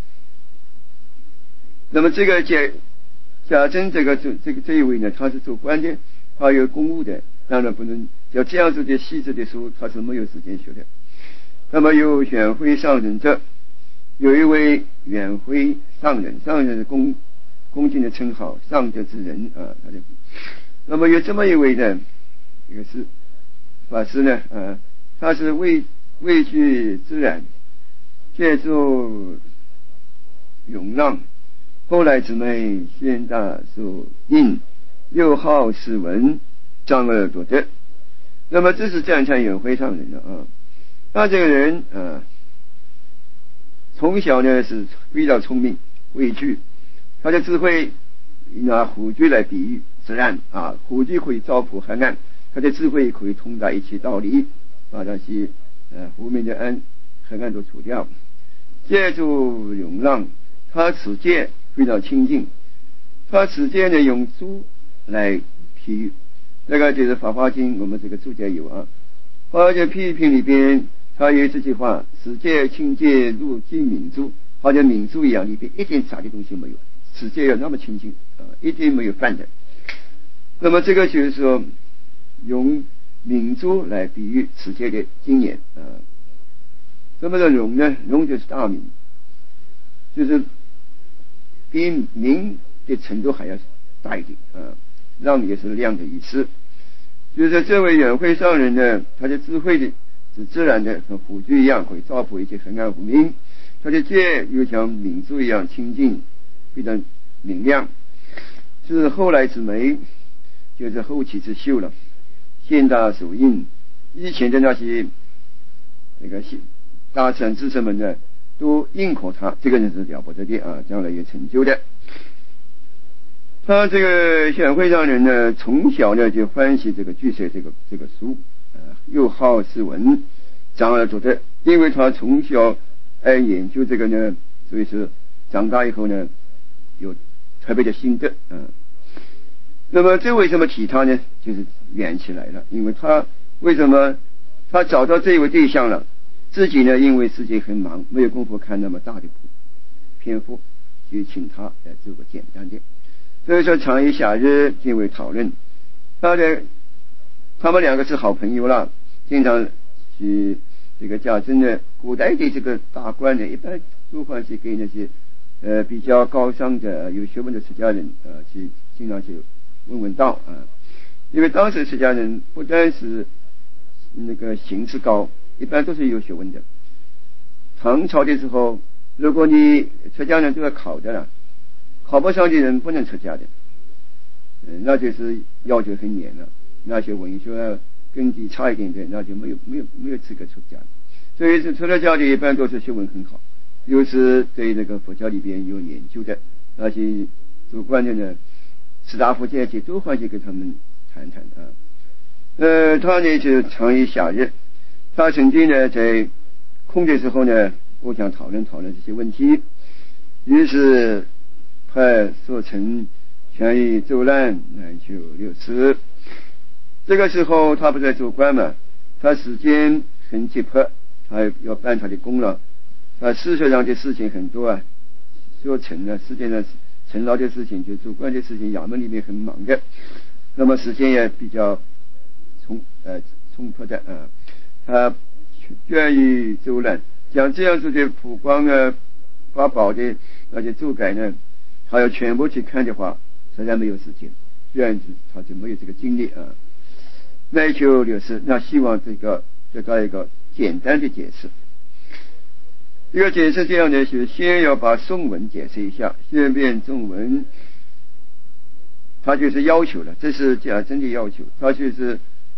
那么这个贾贾珍这个这这个这一位呢，他是做官的，他有公务的，当然不能要这样子的细致的书，他是没有时间学的。那么有远徽上人者，有一位远徽上人，上人是恭恭敬的称号，上德之人啊，他就。那么有这么一位呢，一个是法师呢，呃，他是畏畏惧自然，借助涌浪，后来姊妹现大所应，又好史文，张而夺得。那么这是赞叹远徽上人的啊，他这个人啊，从小呢是比较聪明，畏惧，他的智慧拿虎踞来比喻。自然啊，虎踞可以照拂黑暗，他的智慧可以通达一切道理，把那些呃无名的暗黑暗都除掉。借助涌浪，他此界非常清净，他此界呢用珠来比喻，那个就是《法华经》，我们这个注解有啊，《法华经》批评里边，他有这句话：此界清界如金明珠，好像明珠一样，里边一点杂的东西没有，此界要那么清净啊，一点没有犯的。那么这个就是说，用明珠来比喻此界的经验啊。那么的容呢，容就是大明，就是比明的程度还要大一点啊。让也是亮的意思。就是说这位远慧上人呢，他的智慧的是自然的，和虎踞一样，可以照拂一切黑暗无明。他的戒又像明珠一样清净，非常明亮，是后来之美。就是后起之秀了，现大手印，以前的那些那个大臣智臣们呢，都认可他，这个人是了不得的啊，将来有成就的。他这个显会上人呢，从小呢就欢喜这个巨蛇这个这个书，啊，又好诗文，长而做的。因为他从小爱研究这个呢，所以是长大以后呢，有特别的心得，嗯、啊。那么这为什么提他呢？就是圆起来了，因为他为什么他找到这位对象了，自己呢因为自己很忙，没有功夫看那么大的篇幅，就请他来做个简单的。所以说常以夏日进为讨论，他的他们两个是好朋友了，经常去这个贾珍的古代的这个大官呢，一般都欢喜给那些呃比较高尚的有学问的出家人呃去经常去问问道啊，因为当时出家人不单是那个行持高，一般都是有学问的。唐朝的时候，如果你出家人都要考的了，考不上的人不能出家的，嗯，那就是要求很严了。那些文学根基差一点的，那就没有没有没有资格出家。所以是出了家的一般都是学问很好，又是对这个佛教里边有研究的，那些主观的呢。士大夫阶级都欢喜跟他们谈谈啊。呃，他呢就常于夏日，他曾经呢在空的时候呢，我想讨论讨论这些问题，于是派所成权于周览乃求六师。这个时候他不在做官嘛，他时间很急迫，他要办他的功劳，他事实上的事情很多啊，所成呢世界上陈劳的事情，就主观的事情，衙门里面很忙的，那么时间也比较充呃充沛的啊。他愿意周览，像这样子的普光啊、法宝的那些注改呢，他要全部去看的话，实在没有时间，这样子他就没有这个精力啊。那就就是那希望这个得到一个简单的解释。这个解释这样的是先要把颂文解释一下，先变中文，他就是要求了，这是贾珍的要求，他就是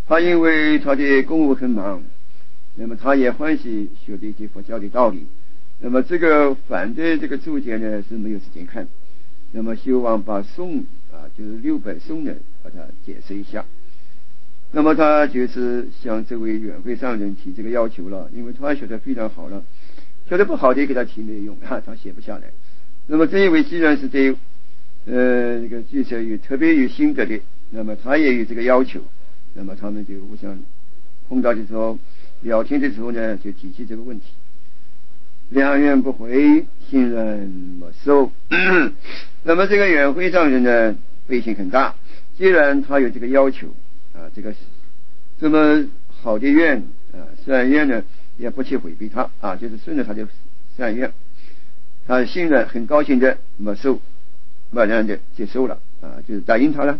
他因为他的公务很忙，那么他也欢喜学的一些佛教的道理。那么这个反对这个注解呢是没有时间看，那么希望把颂啊，就是六百颂呢，把它解释一下。那么他就是向这位远会上人提这个要求了，因为他学得非常好了，学得不好的给他提没有用啊，他写不下来。那么这一位既然是对呃这个记者有特别有心得的，那么他也有这个要求，那么他们就互相碰到的时候聊天的时候呢，就提起这个问题。两愿不回，信任没收。那么这个远会上人呢，背心很大，既然他有这个要求啊，这个这么好的愿啊，善愿呢，也不去回避他啊，就是顺着他的善愿，他信任很高兴的没收，默然的接受了啊，就是答应他了。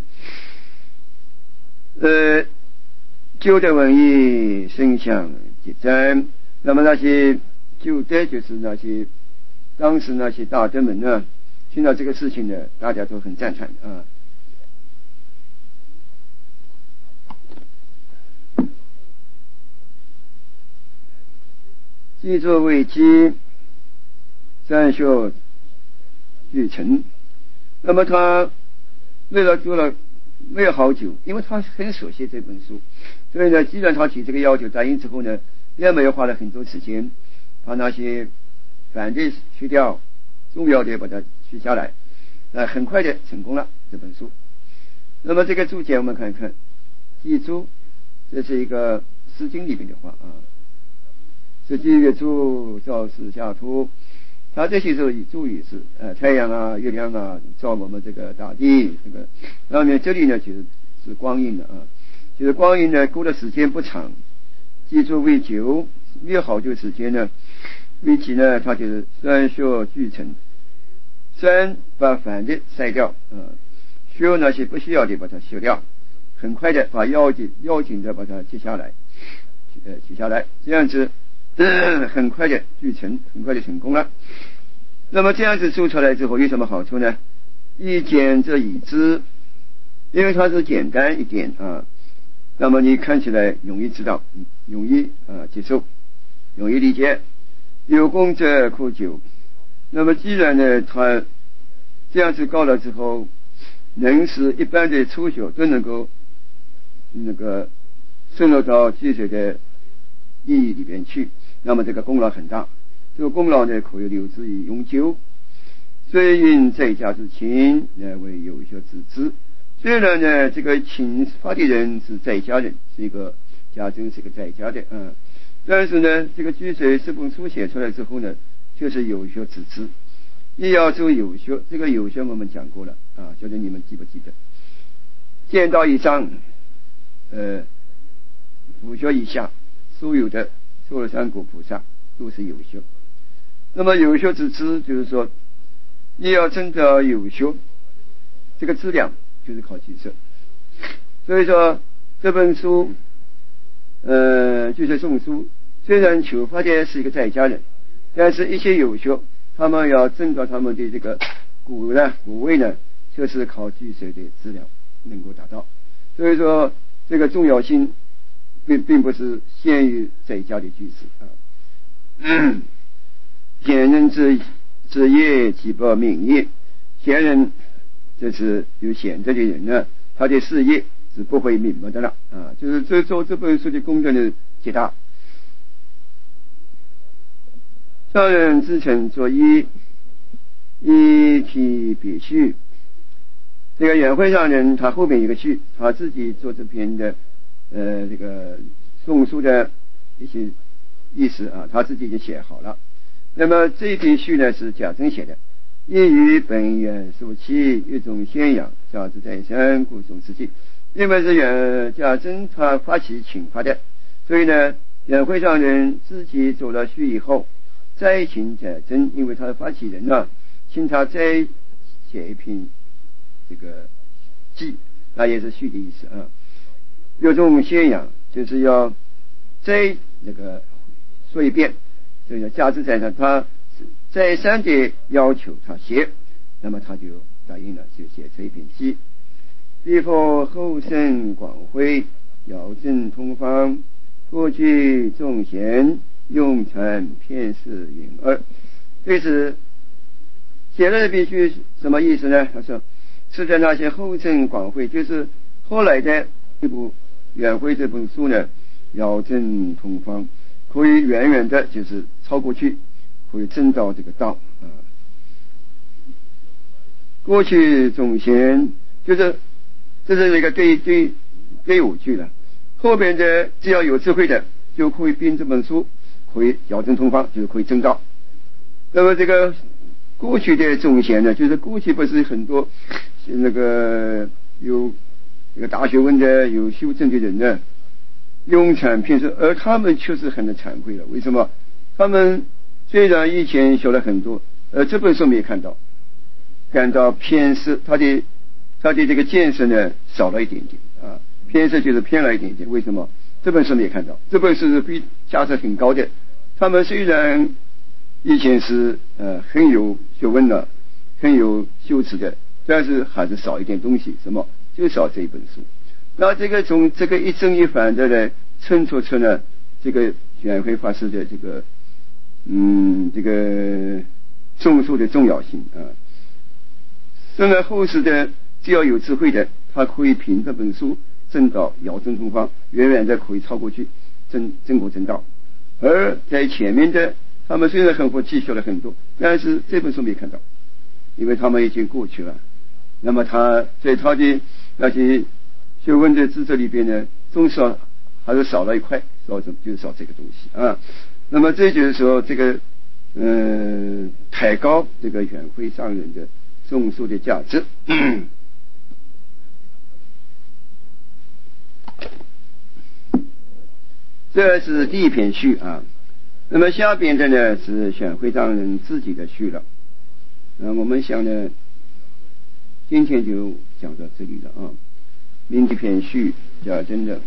呃，旧的文艺声响结赞，那么那些旧的就是那些当时那些大德们呢，听到这个事情呢，大家都很赞叹啊。既作为基，善修俱成。那么他为了做了没有好久，因为他很熟悉这本书，所以呢，既然他提这个要求答应之后呢，也没有花了很多时间把那些反对去掉，重要的把它取下来，呃，很快的成功了这本书。那么这个注解我们看看，记住，这是一个《诗经》里面的话啊。是季月初，照时下图。它这些是注语是呃太阳啊、月亮啊照我们这个大地这个。那么这里呢就是是光阴的啊，就是光阴呢过的时间不长，记住为久，越好这个时间呢，为期呢它就是酸修俱成。酸把反的筛掉啊，修那些不需要的把它修掉，很快的把要紧要紧的把它记下来，呃记下来，这样子。很快的俱成，很快的成功了。那么这样子做出来之后有什么好处呢？一简则已知，因为它是简单一点啊，那么你看起来容易知道，容易啊接受，容易理解。有功者可久。那么既然呢，他这样子搞了之后，能使一般的初学都能够那个渗入到记者的意义里边去。那么这个功劳很大，这个功劳呢可以留之以永久。虽云在家之亲，乃为有学之资。虽然呢，这个请发的人是在家人，是一个家政是一个在家的，嗯，但是呢，这个据水这本书写出来之后呢，就是有学之资。亦要做有学，这个有学我们讲过了啊，晓得你们记不记得？见道以上，呃，佛学以下，所有的说了三果菩萨都是有修。那么有修之资就是说，你要真的有修，这个质量就是靠基础。所以说这本书，呃，就是宋书，虽然求发的是一个在家人，但是一些有修，他们要增高他们的这个古呢古位呢，就是靠具水的质量能够达到。所以说这个重要性。并并不是限于在家的句子啊。贤人之之业，即不名业。贤人就是有贤德的人呢，他的事业是不会泯没的了啊。就是这做这本书的功德呢极大。上人自称作一，一提别序。这个远会上人他后面有个序，他自己做这篇的。呃，这个宋书的一些意思啊，他自己已经写好了。那么这一篇序呢是贾珍写的，亦于本源所起，一种宣扬，价值在身，故诵之记。因为是远贾珍他发起请发的，所以呢，远会上人自己做了序以后，再请贾珍，因为他的发起人呢，请他再写一篇这个记，那也是序的意思啊。有种宣扬，就是要再那个说一遍，所以价值在上，他再三的要求他写，那么他就答应了，就写这一篇记。必复后生广辉， 尧正通方，过去众贤，用成片世允二。对此写了必须什么意思呢？他说是在那些后正广会，就是后来的这部远会这本书呢，尧正通方可以远远的就是超过去，可以证到这个道啊。过去众贤就是这是一个对对对五句了，后边的只要有智慧的就可以编这本书，可以尧正通方，就是可以证道。那么这个过去的众贤呢，就是过去不是很多那个有这个大学问的有修正的人呢，用产片世，而他们确实很惭愧了。为什么？他们虽然以前学了很多，呃，这本书没看到，感到偏世，他的他的这个见识呢少了一点点啊，偏世就是偏了一点点。为什么？这本书没看到，这本书是比价值很高的。他们虽然以前是呃很有学问的，很有修持的，但是还是少一点东西。什么？就少这一本书。那这个从这个一正一反的来衬托出呢，这个远会法师的这个嗯这个种树的重要性啊。虽然后世的只要有智慧的，他可以凭这本书证到尧正通方，远远的可以超过去证证果正道。而在前面的他们虽然很活记学了很多，但是这本书没看到，因为他们已经过去了。那么他在他的那些学问的知识里边呢，总少还是少了一块，少什么就是少这个东西啊。那么这就是说这个嗯、呃、抬高这个远会上人的种树的价值。这是第一篇序啊。那么下边的呢是选会上人自己的序了。那我们想呢，今天就讲到这里了啊。另一篇序讲真的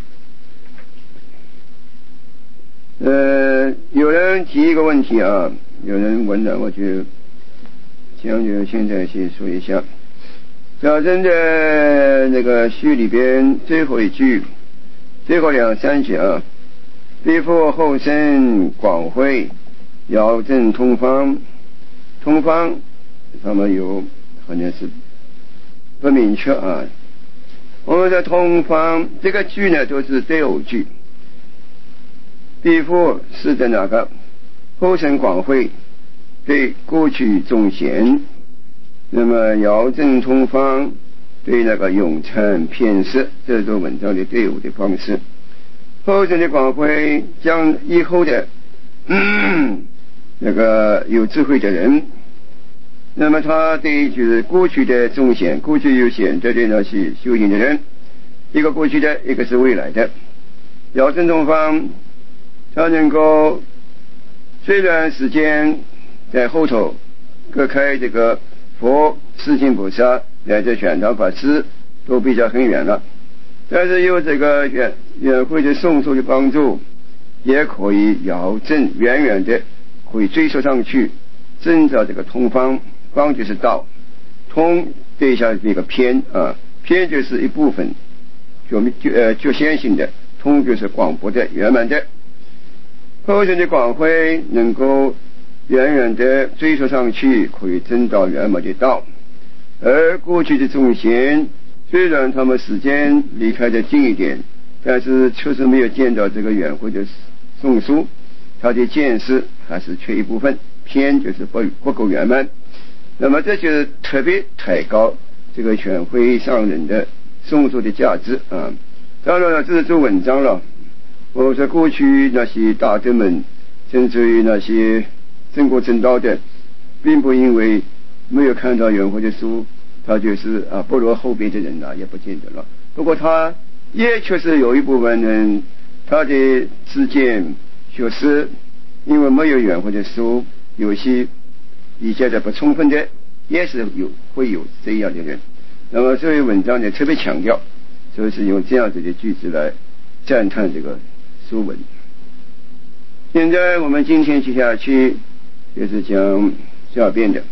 呃呃，有人提一个问题啊，有人问了，我就想就现在先说一下。小真的那个序里边最后一句，最后两三句啊，必复后生广会，尧正通方。通方他们有好像是不明确啊。我们的通方这个句呢都是对偶句，必复是的那个后生广会对过去众贤，那么尧正通方对那个永成片世，这是文章的对偶的方式。后生的广会将以后的嗯那个有智慧的人，那么他对就是过去的众贤，过去有显德的那些修行的人，一个过去的，一个是未来的。尧正通方他能够虽然时间在后头隔开这个佛、世亲菩萨乃至玄奘法师都比较很远了，但是有这个远远会的诵书的帮助，也可以尧正远远的可以追溯上去，证到这个通方。方就是道，通对一下这个偏啊，偏就是一部分局局呃局限性的，通就是广博的圆满的。后生的广会能够远远的追溯上去，可以证到圆满的道。而过去的众贤虽然他们时间离开的近一点，但是确实没有见到这个远会的诵书，他的见识还是缺一部分，偏就是不不够圆满。那么这就是特别抬高这个选会上人的诵书的价值啊。当然了，这是做文章了。我说过去那些大德们，甚至于那些证果正道的，并不因为没有看到远会的书，他就是啊不如后边的人了，也不见得了。不过他也确实有一部分人，他的知见学识，因为没有远会的书，有些理解的不充分的，也是有会有这样的人。那么这篇文章呢特别强调，就是用这样子的句子来赞叹这个书文。现在我们今天接下去就是讲下边的，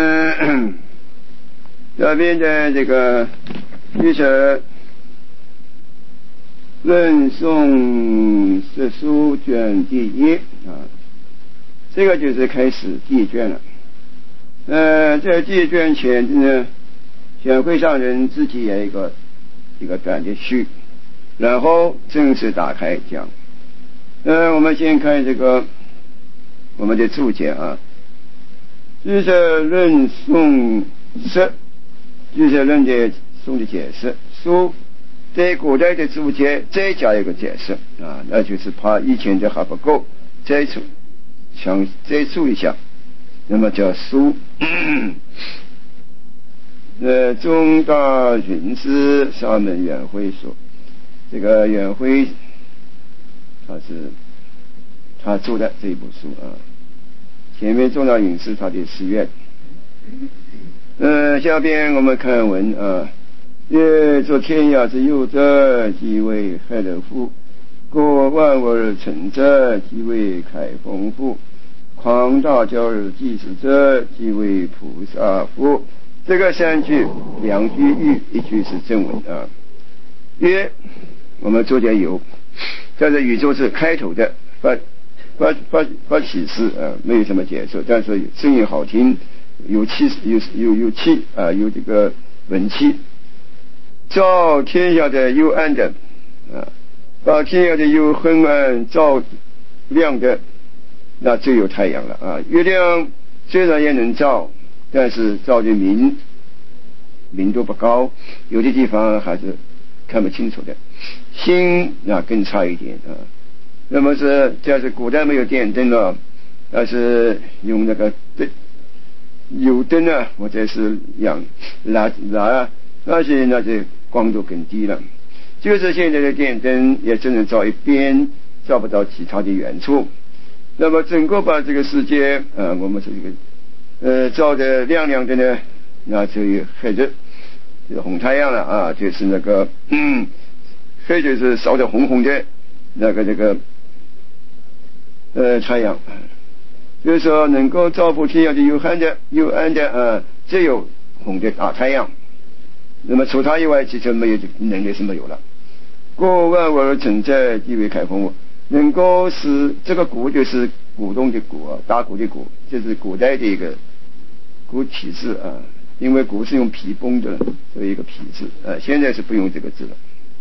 嗯，下边的这个其实论宋史书卷第一啊，这个就是开始第一卷了。呃，在第一卷前呢，选会上人自己有一个一个短的序，然后正式打开讲。呃，我们先看这个我们的注解啊，就是论宋史，就是论的宋的解释，书在古代的注解再加一个解释啊，那就是怕以前的还不够，再注想再注一下，那么叫书。呃，中大云师沙门远辉说，这个远辉他是他做的这一部书啊，前面中大云师他的寺院。呃，下边我们看文啊，业作天下之佑者，即为害人夫；过万物而成者，即为开封夫；狂大教而济世者，即为菩萨夫。这个三句，两句喻，一句是正文啊。曰，我们注解有，在这宇宙是开头的，发发发发启示啊，没有什么解释，但是声音好听，有气有有有气啊，有这个文气。照天下的幽暗的啊，把天下的幽昏暗照亮的，那就有太阳了啊。月亮虽然也能照，但是照的明明度不高，有的地方还是看不清楚的。星那更差一点啊。那么是这是古代没有电灯了，但是用那个灯油灯啊，或者是氧蜡蜡，那些那些光度更低了。就是现在的电灯也只能照一边，照不到其他的远处。那么整个把这个世界啊，我们是这个呃照得亮亮的呢，那就有黑日，就是红太阳了啊，就是那个嗯，黑就是烧得红红的那个这个呃太阳，就是说能够照拂天下的幽暗的幽暗的啊，只有红的大太阳。那么除它以外，其实没有能力是没有了。过万物而成者，即为开封物。能够使这个鼓就是鼓动的鼓啊，打鼓的鼓，就是古代的一个鼓体字啊。因为鼓是用皮绷的，所以一个皮字啊，现在是不用这个字了。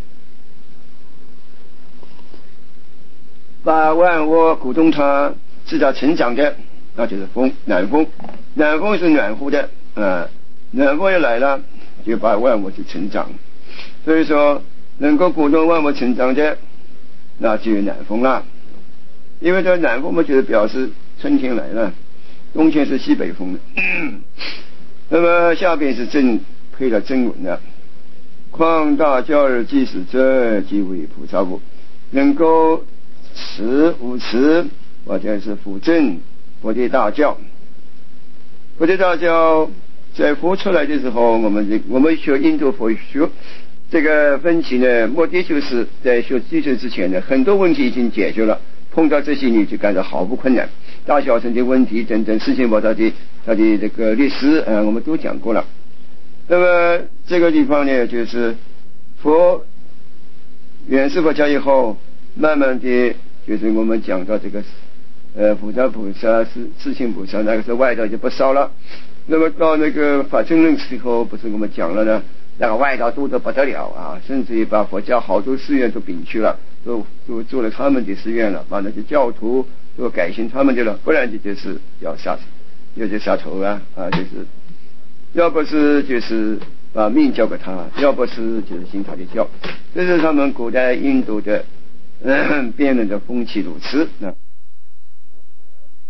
把万物鼓动它，使它成长的，那就是风，暖风。暖风是暖和的啊，暖风一来了，就把万物就成长。所以说，能够鼓动万物成长的，那就有暖风了。因为这暖风嘛，就是表示春天来了，冬天是西北风的。那么下边是正配了正文的，旷大教而济世者，即为菩萨故。能够持无持，或者是辅正佛的大教。佛的大教在佛出来的时候，我们我们学印度佛学这个分歧呢，目的就是在学基础之前呢，很多问题已经解决了，碰到这些你就感到毫不困难，大小乘的问题等等事情，把它的它的这个历史啊、呃，我们都讲过了。那么这个地方呢，就是佛远世佛教以后，慢慢的就是我们讲到这个呃普陀菩萨是自性菩萨，那个时候外道就不烧了。那么到那个法正论时候，不是我们讲了呢，那个外道多得不得了啊，甚至于把佛教好多寺院都摒去了，都都做了他们的寺院了，把那些教徒都改信他们的了，不然就就是要杀，要就杀头啊啊，就是要不是就是把命交给他，要不是就是信他的教，这是他们古代印度的嗯辩论的风气如此。那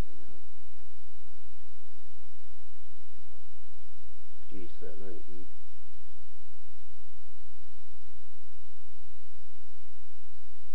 俱舍论一，